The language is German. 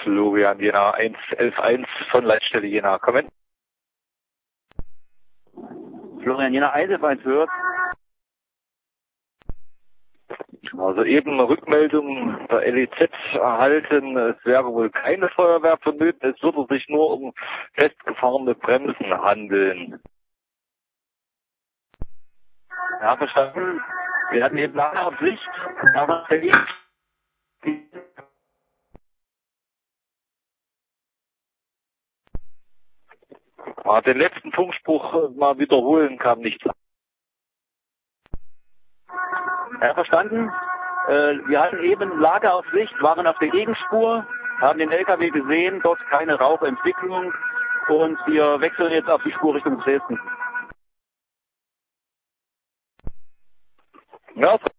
Florian Jena 111.1 von Leitstelle Jena. Kommen. Florian Jena 111.1 hört. Also eben Rückmeldung der LEZ erhalten, es wäre wohl keine Feuerwehr vonnöten, es würde sich nur um festgefahrene Bremsen handeln. Ja, verstanden. Wir hatten eben lange auf Sicht, aber Den letzten Funkspruch mal wiederholen, kam nichts. Ja, verstanden. Wir hatten eben Lager auf Sicht, waren auf der Gegenspur, haben den LKW gesehen, dort keine Rauchentwicklung und wir wechseln jetzt auf die Spur Richtung Dresden. Ja.